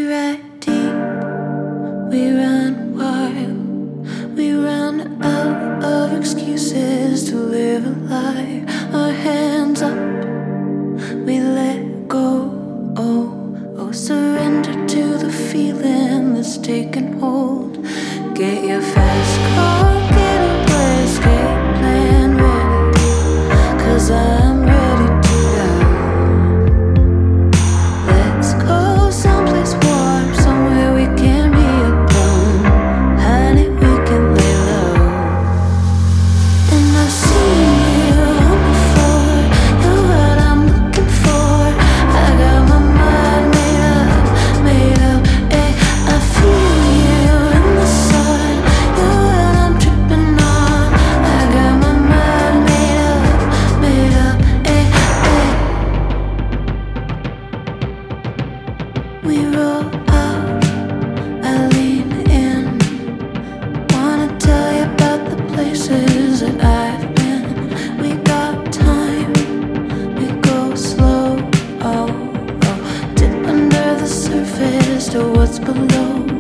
We ride deep, we run wild, we run out of excuses to live a lie. Our hands up, we let go. Oh, surrender to the feeling that's taken hold. Get your fast car, get a escape plan ready, 'cause I'm ready to go. Let's go someplace warm, somewhere we can be alone. Honey, we can lay low. And I've seen you on the floor, you're what I'm looking for. I got my mind made up, ay. I feel you in the sun, you're what I'm tripping on. I got my mind made up, ay, ay. We roll out, I lean in. Wanna tell you about the places that I've been. We got time, we go slow. Oh, dip under the surface to what's below.